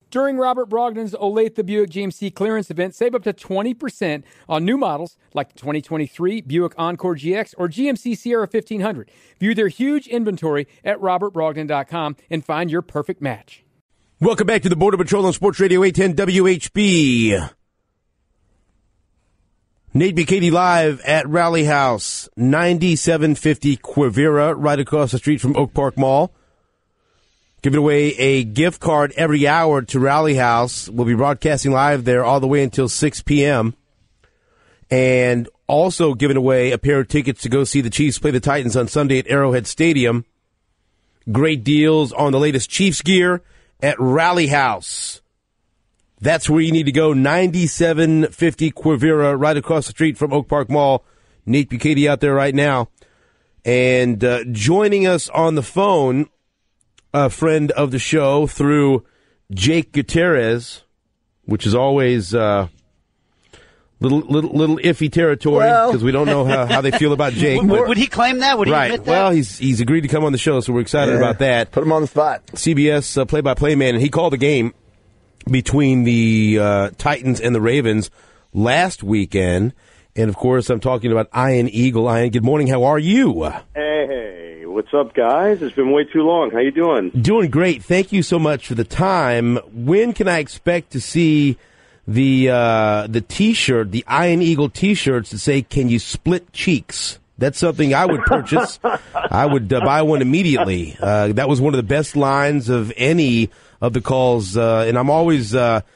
During Robert Brogdon's Olathe Buick GMC clearance event, save up to 20% on new models like the 2023 Buick Encore GX or GMC Sierra 1500. View their huge inventory at robertbrogdon.com and find your perfect match. Welcome back to the Border Patrol on Sports Radio 810 WHB. Nate Bukaty live at Rally House, 9750 Quivira, right across the street from Oak Park Mall. Giving away a gift card every hour to Rally House. We'll be broadcasting live there all the way until 6 p.m. And also giving away a pair of tickets to go see the Chiefs play the Titans on Sunday at Arrowhead Stadium. Great deals on the latest Chiefs gear at Rally House. That's where you need to go, 9750 Quivira, right across the street from Oak Park Mall. Nate Bukaty out there right now. And joining us on the phone, a friend of the show through Jake Gutierrez, which is always little iffy territory because we don't know how they feel about Jake. Would he claim that? Would he admit that? Well, he's agreed to come on the show, so we're excited about that. Put him on the spot. CBS play-by-play man, and he called the game between the Titans and the Ravens last weekend. And, of course, I'm talking about Ian Eagle. Ian, good morning. How are you? Hey, what's up, guys? It's been way too long. How you doing? Doing great. Thank you so much for the time. When can I expect to see the T-shirt, the Ian Eagle T-shirts that say, "Can you split cheeks"? That's something I would purchase. I would buy one immediately. That was one of the best lines of any of the calls, and I'm always...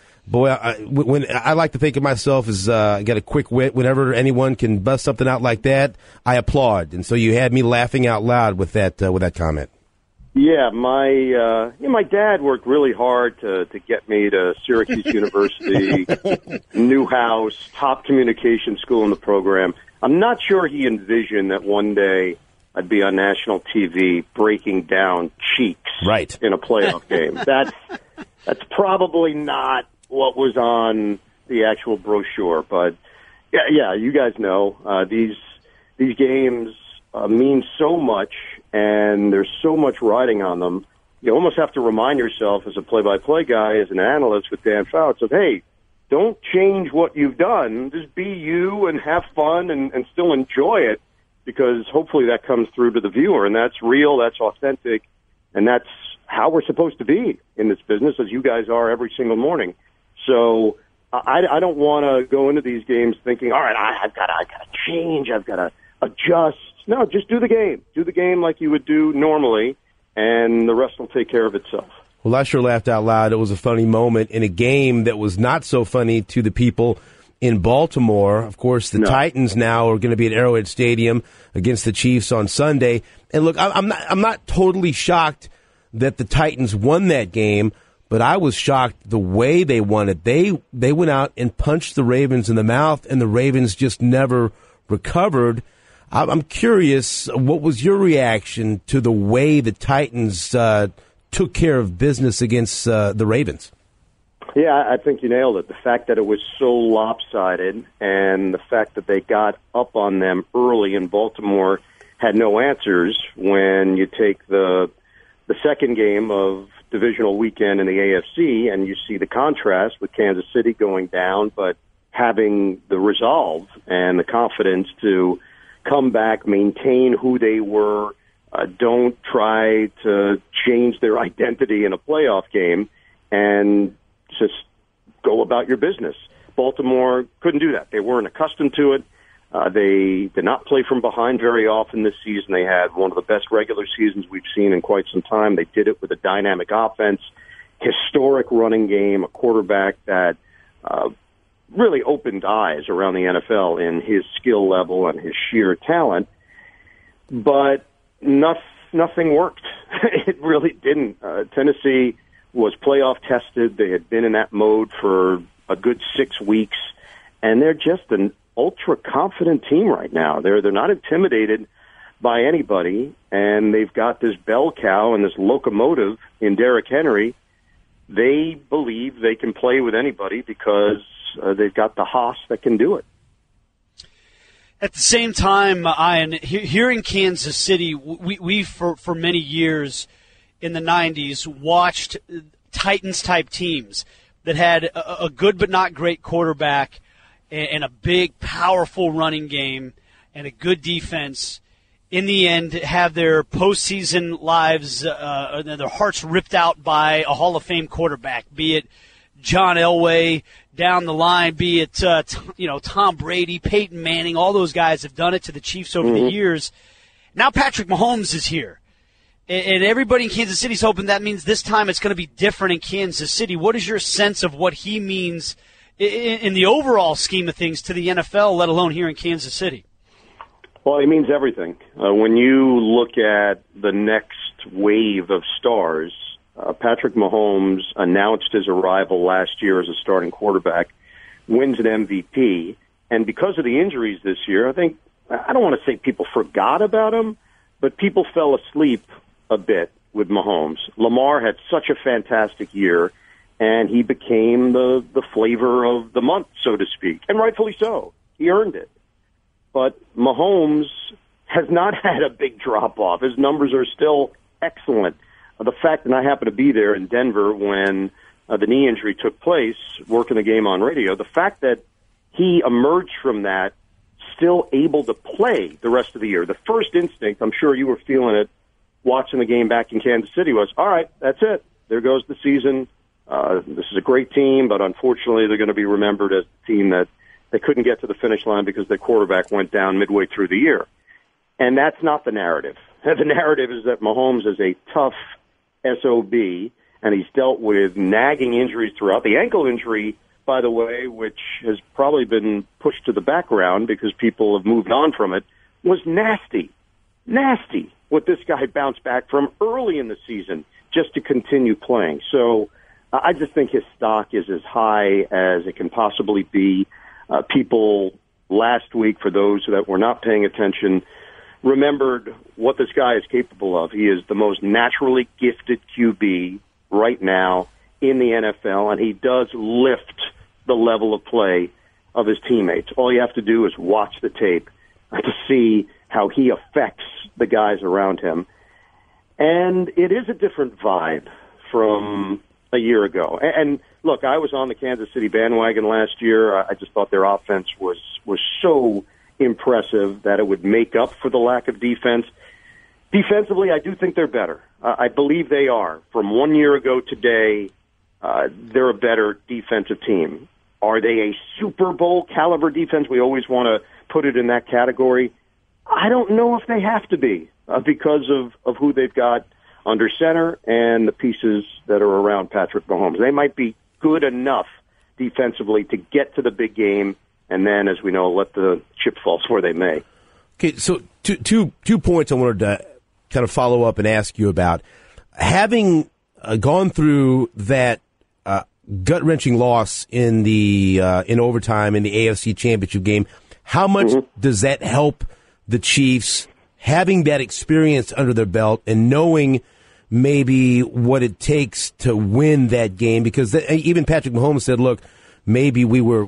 when I like to think of myself as I got a quick wit. Whenever anyone can bust something out like that, I applaud. And so you had me laughing out loud with that comment. Yeah, my dad worked really hard to get me to Syracuse University, new house, top communication school in the program. I'm not sure he envisioned that one day I'd be on national TV breaking down cheeks in a playoff game. That's probably not what was on the actual brochure. But, yeah, you guys know these games mean so much, and there's so much riding on them. You almost have to remind yourself as a play-by-play guy, as an analyst with Dan Fouts, of, hey, don't change what you've done. Just be you and have fun and still enjoy it, because hopefully that comes through to the viewer, and that's real, that's authentic, and that's how we're supposed to be in this business, as you guys are every single morning. So I don't want to go into these games thinking, all right, I've got to change, I've got to adjust. No, just do the game. Do the game like you would do normally, and the rest will take care of itself. Well, I sure laughed out loud. It was a funny moment in a game that was not so funny to the people in Baltimore. Of course, the Titans now are going to be at Arrowhead Stadium against the Chiefs on Sunday. And look, I'm not totally shocked that the Titans won that game, but I was shocked the way they won it. They went out and punched the Ravens in the mouth, and the Ravens just never recovered. I'm curious, what was your reaction to the way the Titans took care of business against the Ravens? Yeah, I think you nailed it. The fact that it was so lopsided and the fact that they got up on them early in Baltimore had no answers. When you take the second game of divisional weekend in the AFC and you see the contrast with Kansas City going down but having the resolve and the confidence to come back, maintain who they were, don't try to change their identity in a playoff game, and just go about your business. Baltimore couldn't do that. They weren't accustomed to it. They did not play from behind very often this season. They had one of the best regular seasons we've seen in quite some time. They did it with a dynamic offense, historic running game, a quarterback that really opened eyes around the NFL in his skill level and his sheer talent. But nothing worked. It really didn't. Tennessee was playoff tested. They had been in that mode for a good 6 weeks, and they're just an ultra-confident team right now. They're not intimidated by anybody, and they've got this bell cow and this locomotive in Derrick Henry. They believe they can play with anybody because they've got the hoss that can do it. At the same time, Ian, here in Kansas City, we for many years in the 90s watched Titans-type teams that had a good but not great quarterback and a big, powerful running game and a good defense, in the end have their postseason lives, their hearts ripped out by a Hall of Fame quarterback, be it John Elway down the line, be it Tom Brady, Peyton Manning. All those guys have done it to the Chiefs over the years. Now Patrick Mahomes is here. And everybody in Kansas City is hoping that means this time it's going to be different in Kansas City. What is your sense of what he means in the overall scheme of things to the NFL, let alone here in Kansas City? Well, he means everything. When you look at the next wave of stars, Patrick Mahomes announced his arrival last year as a starting quarterback, wins an MVP, and because of the injuries this year, I don't want to say people forgot about him, but people fell asleep a bit with Mahomes. Lamar had such a fantastic year, and he became the flavor of the month, so to speak, and rightfully so. He earned it. But Mahomes has not had a big drop-off. His numbers are still excellent. The fact that I happened to be there in Denver when the knee injury took place, working the game on radio, the fact that he emerged from that still able to play the rest of the year. The first instinct, I'm sure you were feeling it, watching the game back in Kansas City was, all right, that's it. There goes the season. This is a great team, but unfortunately they're going to be remembered as a team that they couldn't get to the finish line because their quarterback went down midway through the year. And that's not the narrative. The narrative is that Mahomes is a tough SOB, and he's dealt with nagging injuries throughout. The ankle injury, by the way, which has probably been pushed to the background because people have moved on from it, was nasty. Nasty. What this guy bounced back from early in the season just to continue playing. So I just think his stock is as high as it can possibly be. People last week, for those that were not paying attention, remembered what this guy is capable of. He is the most naturally gifted QB right now in the NFL, and he does lift the level of play of his teammates. All you have to do is watch the tape to see how he affects the guys around him. And it is a different vibe from a year ago. And look, I was on the Kansas City bandwagon last year. I just thought their offense was so impressive that it would make up for the lack of defense. Defensively, I do think they're better. I believe they are. From 1 year ago today, they're a better defensive team. Are they a Super Bowl caliber defense? We always want to put it in that category. I don't know if they have to be because of who they've got under center and the pieces that are around Patrick Mahomes. They might be good enough defensively to get to the big game, and then, as we know, let the chip fall where they may. Okay, so two points I wanted to kind of follow up and ask you about. Having gone through that gut-wrenching loss in the in overtime in the AFC Championship game, how much does that help the Chiefs having that experience under their belt and knowing maybe what it takes to win that game? Because even Patrick Mahomes said, look, maybe we were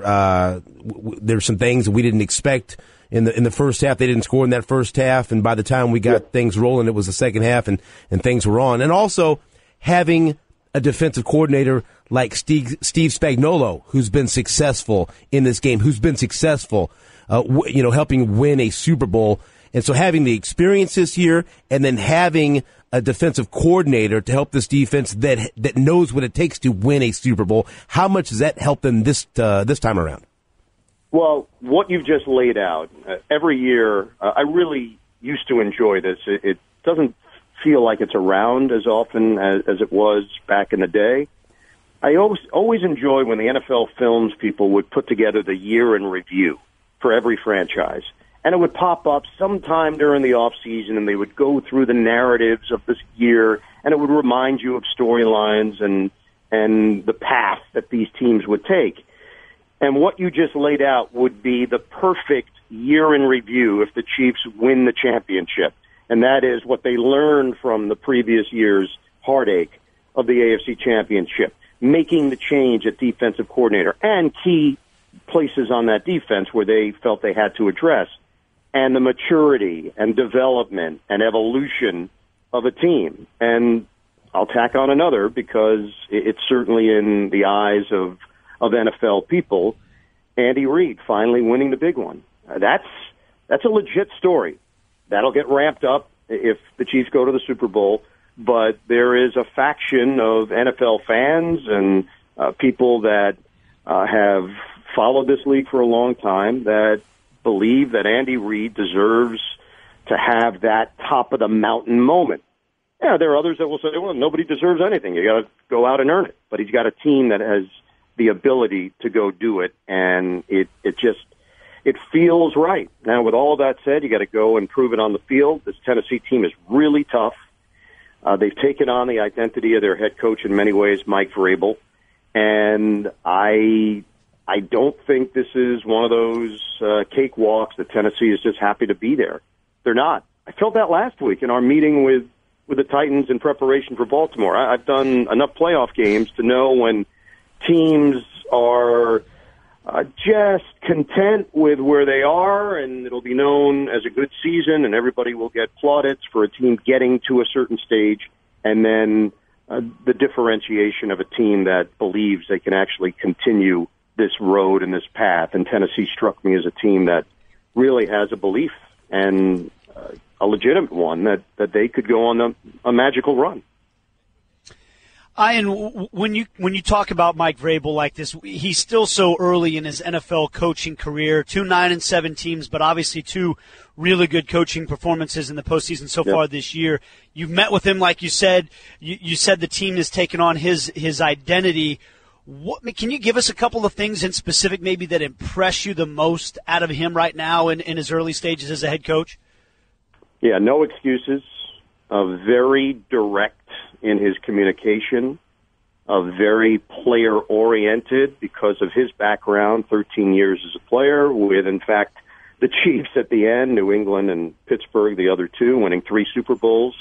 there's some things that we didn't expect in the first half. They didn't score in that first half, and by the time we got things rolling, it was the second half, and things were on. And also having a defensive coordinator like Steve Spagnuolo, who's been successful in this game, who's been successful, helping win a Super Bowl. And so having the experiences here and then having a defensive coordinator to help this defense that knows what it takes to win a Super Bowl, how much does that help them this time around? Well, what you've just laid out, every year, I really used to enjoy this. It doesn't feel like it's around as often as it was back in the day. I always enjoy when the NFL films people would put together the year in review for every franchise. And it would pop up sometime during the off season, and they would go through the narratives of this year, and it would remind you of storylines and the path that these teams would take. And what you just laid out would be the perfect year in review if the Chiefs win the championship. And that is what they learned from the previous year's heartache of the AFC Championship, making the change at defensive coordinator and key places on that defense where they felt they had to address, and the maturity and development and evolution of a team. And I'll tack on another because it's certainly in the eyes of NFL people. Andy Reid finally winning the big one. That's a legit story. That'll get ramped up if the Chiefs go to the Super Bowl. But there is a faction of NFL fans and people that have followed this league for a long time that believe that Andy Reid deserves to have that top of the mountain moment. Yeah, there are others that will say, well, nobody deserves anything. You got to go out and earn it. But he's got a team that has the ability to go do it, and it feels right. Now, with all of that said, you got to go and prove it on the field. This Tennessee team is really tough. They've taken on the identity of their head coach in many ways, Mike Vrabel, and I don't think this is one of those cakewalks that Tennessee is just happy to be there. They're not. I felt that last week in our meeting with the Titans in preparation for Baltimore. I've done enough playoff games to know when teams are just content with where they are, and it'll be known as a good season, and everybody will get plaudits for a team getting to a certain stage, and then the differentiation of a team that believes they can actually continue this road and this path. And Tennessee struck me as a team that really has a belief, and a legitimate one, that they could go on a magical run. Ian, when you talk about Mike Vrabel like this, he's still so early in his NFL coaching career. 2 9-7 teams, but obviously 2 really good coaching performances in the postseason so far this year. You've met with him, like you said. You said the team has taken on his identity. Can you give us a couple of things in specific, maybe that impress you the most out of him right now in his early stages as a head coach? Yeah, no excuses. Very direct in his communication, very player-oriented because of his background, 13 years as a player, with, in fact, the Chiefs at the end, New England and Pittsburgh, the other 2, winning 3 Super Bowls,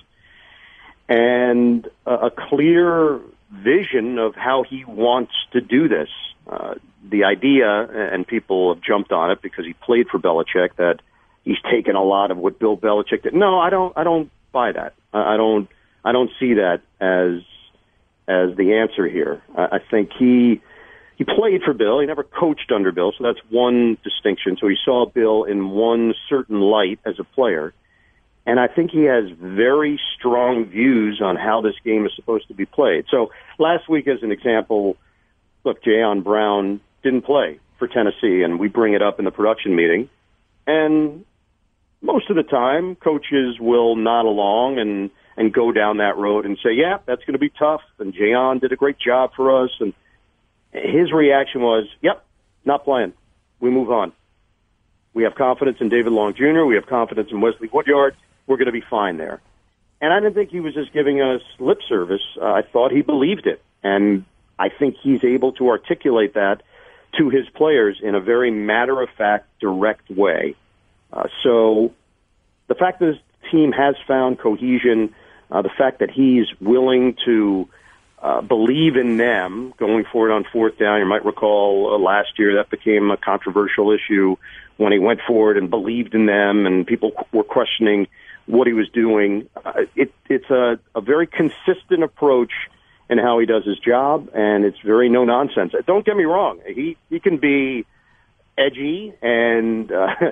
and a clear vision of how he wants to do this. The idea, and people have jumped on it because he played for Belichick, that he's taken a lot of what Bill Belichick did. No, I don't buy that. I don't see that as the answer here. I think he played for Bill. He never coached under Bill, so that's one distinction. So he saw Bill in one certain light as a player. And I think he has very strong views on how this game is supposed to be played. So last week, as an example, look, Jayon Brown didn't play for Tennessee, and we bring it up in the production meeting. And most of the time, coaches will nod along and go down that road and say, yeah, that's going to be tough, and Jayon did a great job for us. And his reaction was, yep, not playing. We move on. We have confidence in David Long Jr. We have confidence in Wesley Woodyard. We're going to be fine there. And I didn't think he was just giving us lip service. I thought he believed it. And I think he's able to articulate that to his players in a very matter-of-fact, direct way. So the fact that his team has found cohesion, the fact that he's willing to believe in them going forward on 4th down. You might recall last year that became a controversial issue when he went forward and believed in them, and people were questioning what he was doing. It's a very consistent approach in how he does his job, and it's very no-nonsense. Don't get me wrong. He can be edgy, and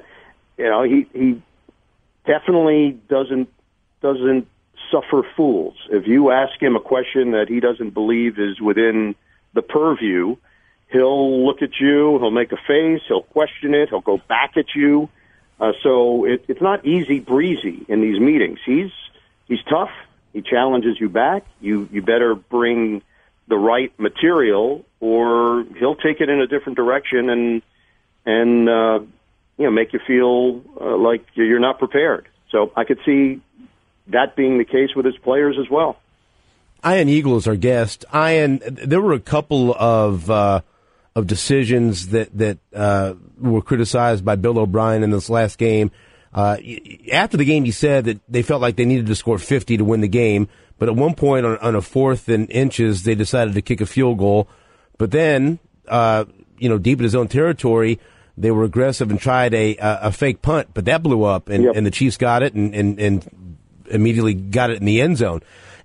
he definitely doesn't suffer fools. If you ask him a question that he doesn't believe is within the purview, he'll look at you, he'll make a face, he'll question it, he'll go back at you. So it's not easy breezy in these meetings. He's tough. He challenges you back. You better bring the right material, or he'll take it in a different direction and make you feel like you're not prepared. So I could see that being the case with his players as well. Ian Eagle is our guest. Ian, there were a couple of decisions that were criticized by Bill O'Brien in this last game. After the game, he said that they felt like they needed to score 50 to win the game, but at one point on a 4th and inches, they decided to kick a field goal. But then, deep in his own territory, they were aggressive and tried a fake punt, but that blew up, and the Chiefs got it and immediately got it in the end zone.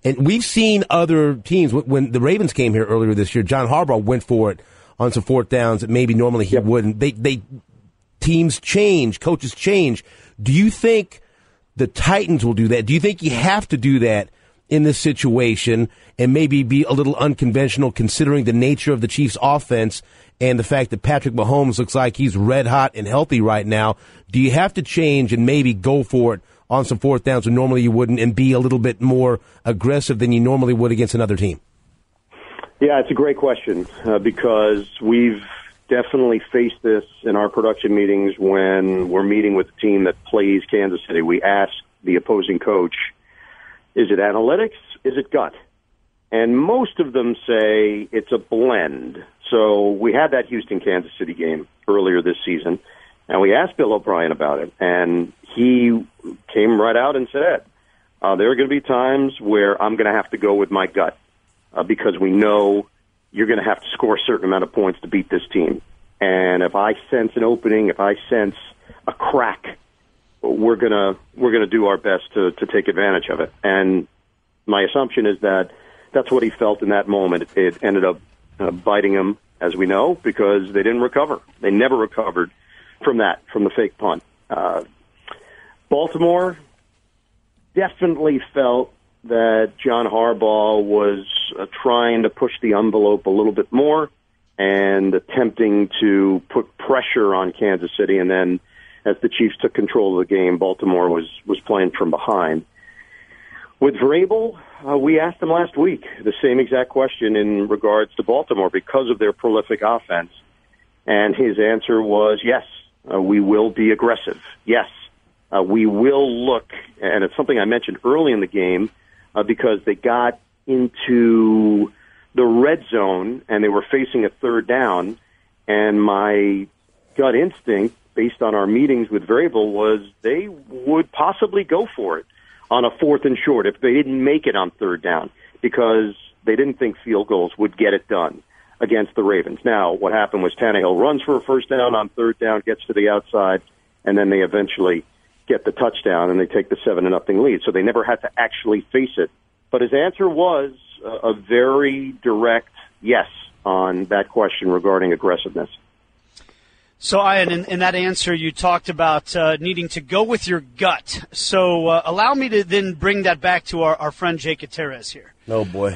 And we've seen other teams. When the Ravens came here earlier this year, John Harbaugh went for it on some fourth downs that maybe normally he wouldn't. Teams change, coaches change. Do you think the Titans will do that? Do you think you have to do that in this situation and maybe be a little unconventional considering the nature of the Chiefs' offense and the fact that Patrick Mahomes looks like he's red hot and healthy right now? Do you have to change and maybe go for it on some fourth downs when normally you wouldn't and be a little bit more aggressive than you normally would against another team? Yeah, it's a great question because we've definitely faced this in our production meetings when we're meeting with a team that plays Kansas City. We ask the opposing coach, is it analytics? Is it gut? And most of them say it's a blend. So we had that Houston-Kansas City game earlier this season, and we asked Bill O'Brien about it, and he came right out and said, there are going to be times where I'm going to have to go with my gut because we know you're going to have to score a certain amount of points to beat this team. And if I sense an opening, if I sense a crack, we're going to do our best to take advantage of it. And my assumption is that that's what he felt in that moment. It ended up biting him, as we know, because they didn't recover. They never recovered from the fake punt. Baltimore definitely felt that John Harbaugh was trying to push the envelope a little bit more and attempting to put pressure on Kansas City. And then as the Chiefs took control of the game, Baltimore was playing from behind. With Vrabel, we asked him last week the same exact question in regards to Baltimore because of their prolific offense. And his answer was, yes, we will be aggressive. Yes, we will look, and it's something I mentioned early in the game, because they got into the red zone and they were facing a third down, and my gut instinct, based on our meetings with Vrabel, was they would possibly go for it on a 4th and short if they didn't make it on third down because they didn't think field goals would get it done against the Ravens. Now, what happened was Tannehill runs for a first down on third down, gets to the outside, and then they eventually get the touchdown, and they take the 7-0 lead. So they never had to actually face it. But his answer was a very direct yes on that question regarding aggressiveness. So, Ian, in that answer, you talked about needing to go with your gut. So allow me to then bring that back to our friend Jake Gutierrez here. Oh, boy.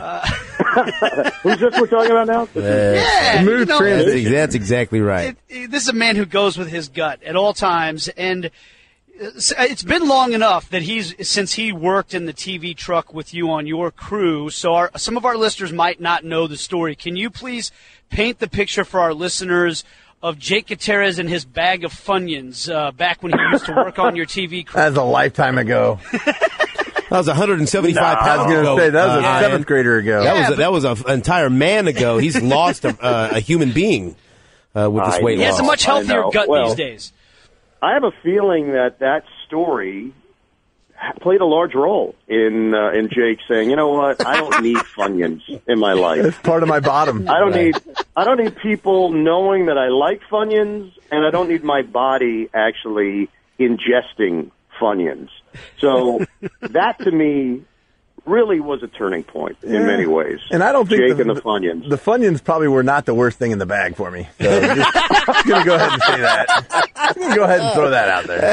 Who's this we're talking about now? Smooth transition. That's exactly right. This is a man who goes with his gut at all times, and it's been long enough that since he worked in the TV truck with you on your crew, so some of our listeners might not know the story. Can you please paint the picture for our listeners of Jake Gutierrez and his bag of Funyuns back when he used to work on your TV crew? That was a lifetime ago. That was 175 pounds ago. I was going to say, that was a 7th grader ago. That was an entire man ago. He's lost a human being with this weight loss. He has a much healthier gut these days. I have a feeling that story played a large role in Jake saying, you know what, I don't need Funyuns in my life. It's part of my bottom. I don't need people knowing that I like Funyuns, and I don't need my body actually ingesting Funyuns. So that to me really was a turning point in many ways. And I don't think Jake and the Funyuns. The Funyuns probably were not the worst thing in the bag for me. So I'm going to go ahead and say that. I'm going to go ahead and throw that out there.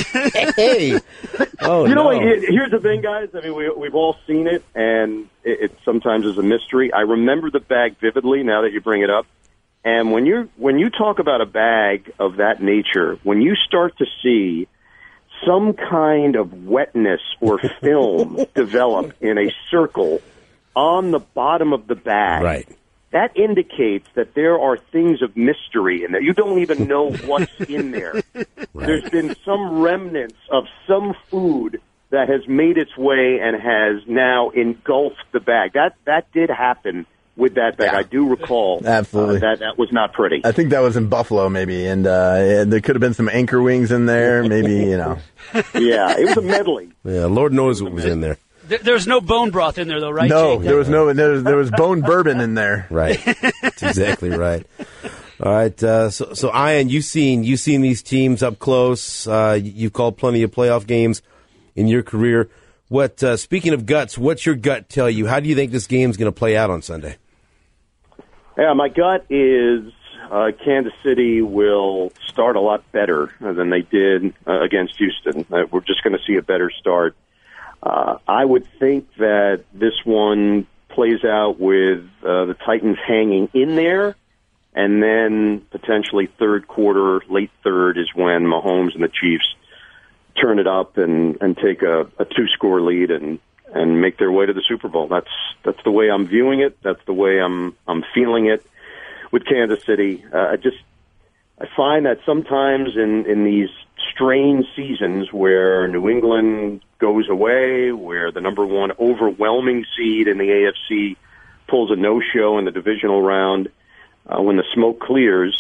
Hey. Oh, you know what? Here's the thing, guys. I mean, we've all seen it, and it sometimes is a mystery. I remember the bag vividly now that you bring it up. And when you talk about a bag of that nature, when you start to see some kind of wetness or film develop in a circle on the bottom of the bag, right, that indicates that there are things of mystery in there. You don't even know what's in there. Right. There's been some remnants of some food that has made its way and has now engulfed the bag. That did happen with that bag. Yeah. I do recall. Absolutely. That was not pretty. I think that was in Buffalo, maybe, and there could have been some anchor wings in there, maybe, you know. Yeah, it was a medley. Yeah, Lord knows what was in there. There's no bone broth in there, though, right? No, Jake? there was bone bourbon in there. Right. That's exactly right. All right. So Ian, you've seen these teams up close. You've called plenty of playoff games in your career. Speaking of guts, what's your gut tell you? How do you think this game's going to play out on Sunday? Yeah, my gut is Kansas City will start a lot better than they did against Houston. We're just going to see a better start. I would think that this one plays out with the Titans hanging in there, and then potentially third quarter, late third, is when Mahomes and the Chiefs turn it up and take a two-score lead and make their way to the Super Bowl. That's the way I'm viewing it. That's the way I'm feeling it with Kansas City. I find that sometimes in these strange seasons where New England goes away, where the number one overwhelming seed in the AFC pulls a no-show in the divisional round, when the smoke clears,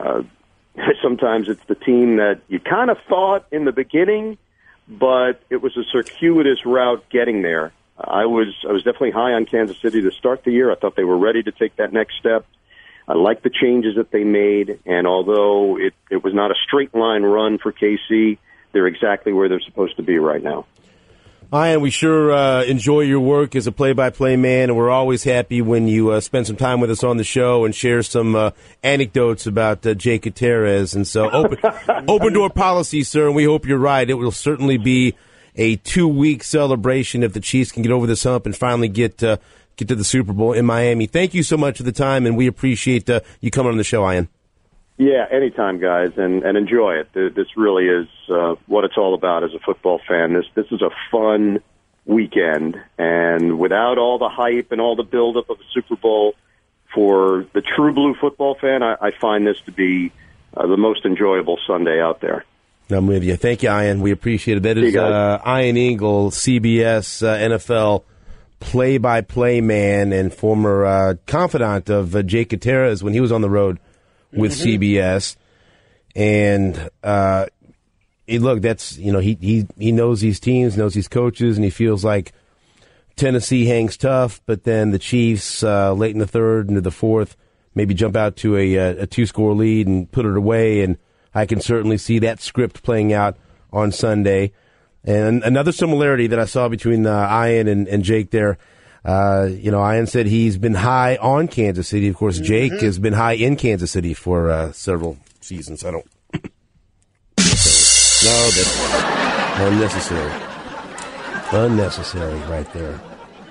sometimes it's the team that you kind of thought in the beginning, but it was a circuitous route getting there. I was definitely high on Kansas City to start the year. I thought they were ready to take that next step. I like the changes that they made, and although it was not a straight line run for KC, they're exactly where they're supposed to be right now. Ian, we sure enjoy your work as a play-by-play man, and we're always happy when you spend some time with us on the show and share some anecdotes about Jake Gutierrez. And so open door policy, sir, and we hope you're right. It will certainly be a 2-week celebration if the Chiefs can get over this hump and finally get to the Super Bowl in Miami. Thank you so much for the time, and we appreciate you coming on the show, Ian. Yeah, anytime, guys, and enjoy it. This really is what it's all about as a football fan. This is a fun weekend, and without all the hype and all the buildup of the Super Bowl, for the true blue football fan, I find this to be the most enjoyable Sunday out there. I'm with you. Thank you, Ian. We appreciate it. That is Ian Eagle, CBS NFL play-by-play man and former confidant of Jake Gutierrez when he was on the road with CBS. And look, that's, he knows these teams, knows these coaches, and he feels like Tennessee hangs tough, but then the Chiefs late in the third into the fourth maybe jump out to a 2-score lead and put it away, and I can certainly see that script playing out on Sunday. And another similarity that I saw between Ian and Jake there, Ian said he's been high on Kansas City. Of course, Jake has been high in Kansas City for several seasons. I don't. No, that's unnecessary. Unnecessary right there.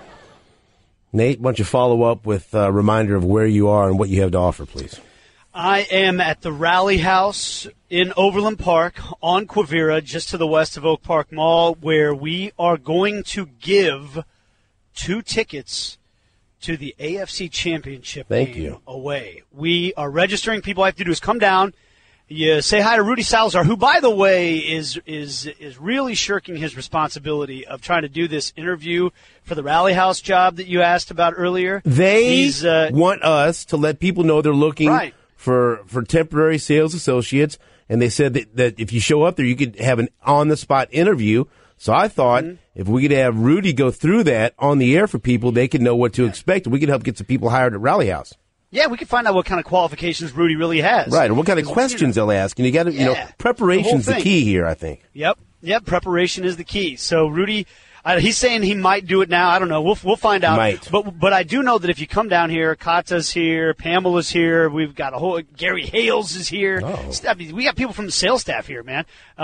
Nate, why don't you follow up with a reminder of where you are and what you have to offer, please? I am at the Rally House in Overland Park on Quivira, just to the west of Oak Park Mall, where we are going to give 2 tickets to the AFC Championship game away. We are registering. People have to do is come down. You say hi to Rudy Salazar, who, by the way, is really shirking his responsibility of trying to do this interview for the Rally House job that you asked about earlier. They want us to let people know they're looking for temporary sales associates, and they said that if you show up there, you could have an on-the-spot interview. So I thought if we could have Rudy go through that on the air for people, they could know what to expect, and we could help get some people hired at Rally House. Yeah, we can find out what kind of qualifications Rudy really has. Right, and what kind of questions they'll ask. And you got to, preparation's the key here, I think. Yep, preparation is the key. So Rudy, he's saying he might do it now. I don't know. We'll find out. Might. But I do know that if you come down here, Kata's here, Pamela's here. We've got Gary Hales is here. Oh. I mean, we got people from the sales staff here, man.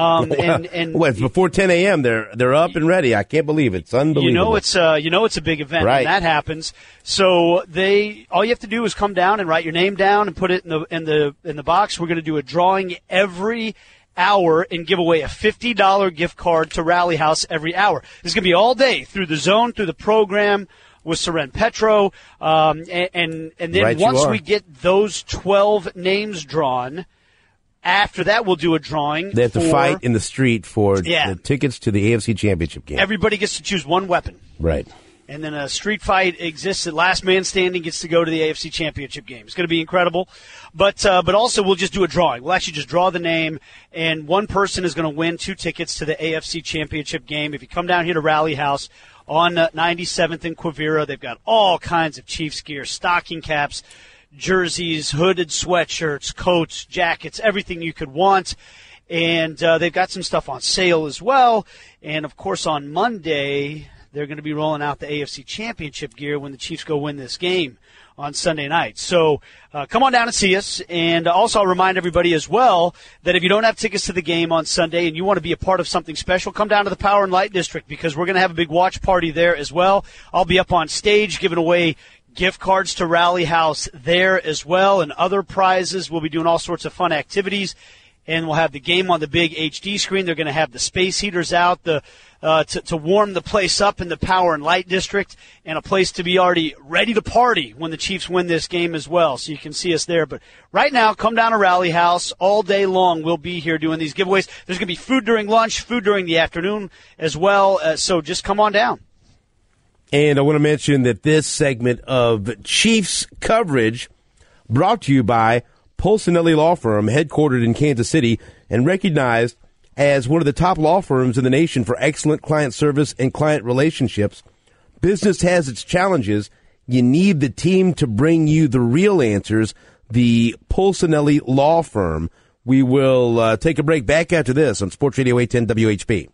Before 10 a.m. they're up and ready. I can't believe it. It's unbelievable. It's a big event when that happens. So all you have to do is come down and write your name down and put it in the box. We're going to do a drawing every hour and give away a $50 gift card to Rally House every hour. This is going to be all day through the zone, through the program with Soren Petro. And then once we get those 12 names drawn, after that we'll do a drawing. They have to fight in the street for the tickets to the AFC Championship game. Everybody gets to choose one weapon. Right. And then a street fight exists. Last man standing gets to go to the AFC Championship game. It's going to be incredible. But also we'll just do a drawing. We'll actually just draw the name, and one person is going to win 2 tickets to the AFC Championship game. If you come down here to Rally House on 97th and Quivira, they've got all kinds of Chiefs gear, stocking caps, jerseys, hooded sweatshirts, coats, jackets, everything you could want. And they've got some stuff on sale as well. And, of course, on Monday, they're going to be rolling out the AFC Championship gear when the Chiefs go win this game on Sunday night. So come on down and see us. And also I'll remind everybody as well that if you don't have tickets to the game on Sunday and you want to be a part of something special, come down to the Power and Light District because we're going to have a big watch party there as well. I'll be up on stage giving away gift cards to Rally House there as well and other prizes. We'll be doing all sorts of fun activities. And we'll have the game on the big HD screen. They're going to have the space heaters out to warm the place up in the Power and Light District, and a place to be already ready to party when the Chiefs win this game as well. So you can see us there. But right now, come down to Rally House all day long. We'll be here doing these giveaways. There's going to be food during lunch, food during the afternoon as well. So just come on down. And I want to mention that this segment of Chiefs coverage brought to you by Polsinelli Law Firm, headquartered in Kansas City and recognized as one of the top law firms in the nation for excellent client service and client relationships. Business has its challenges. You need the team to bring you the real answers, the Polsinelli Law Firm. We will take a break back after this on Sports Radio 810 WHB.